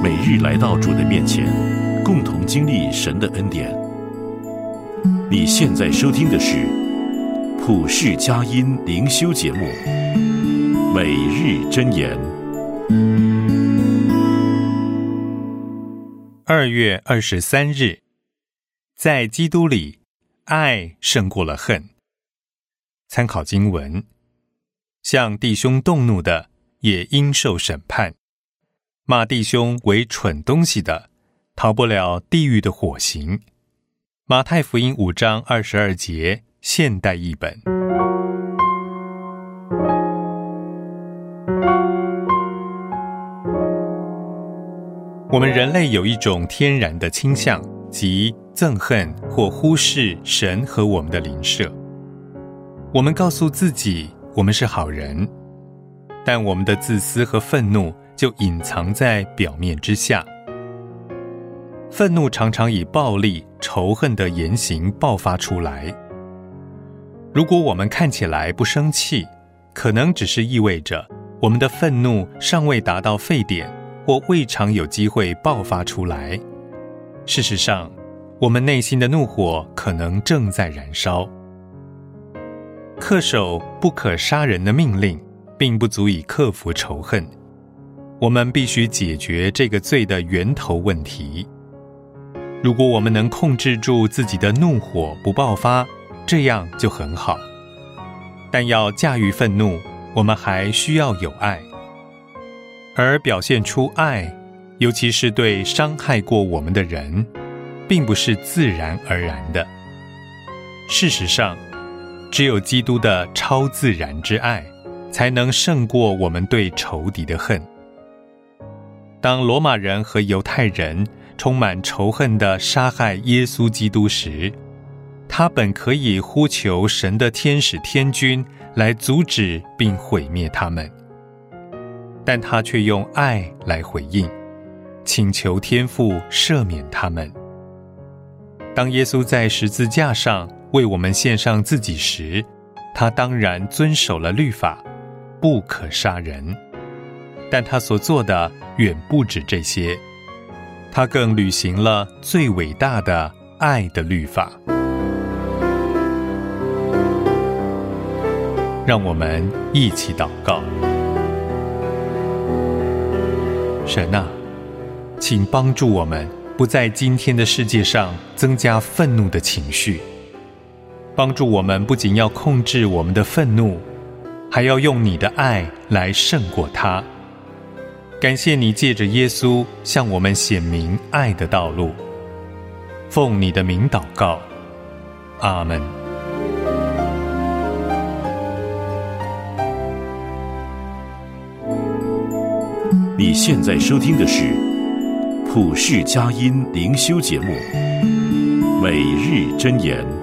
每日来到主的面前，共同经历神的恩典。你现在收听的是普世佳音灵修节目《每日箴言》。 2月23日，在基督里，爱胜过了恨。参考经文：向弟兄动怒的，也应受审判；骂弟兄为蠢东西的，逃不了地狱的火刑。马太福音5章22节，现代译本。我们人类有一种天然的倾向，即憎恨或忽视神和我们的邻舍。我们告诉自己我们是好人，但我们的自私和愤怒就隐藏在表面之下。愤怒常常以暴力、仇恨的言行爆发出来。如果我们看起来不生气，可能只是意味着我们的愤怒尚未达到沸点，或未尝有机会爆发出来。事实上，我们内心的怒火可能正在燃烧。恪守不可杀人的命令，并不足以克服仇恨。我们必须解决这个罪的源头问题。如果我们能控制住自己的怒火不爆发，这样就很好。但要驾驭愤怒，我们还需要有爱。而表现出爱，尤其是对伤害过我们的人，并不是自然而然的。事实上，只有基督的超自然之爱，才能胜过我们对仇敌的恨。当罗马人和犹太人充满仇恨地杀害耶稣基督时，他本可以呼求神的天使天军来阻止并毁灭他们，但他却用爱来回应，请求天父赦免他们。当耶稣在十字架上为我们献上自己时，他当然遵守了律法，不可杀人。但他所做的远不止这些，他更履行了最伟大的爱的律法。让我们一起祷告。神啊，请帮助我们不在今天的世界上增加愤怒的情绪，帮助我们不仅要控制我们的愤怒，还要用你的爱来胜过它。感谢你借着耶稣向我们显明爱的道路。奉你的名祷告，阿们。 你现在收听的是普世佳音灵修节目《每日箴言》。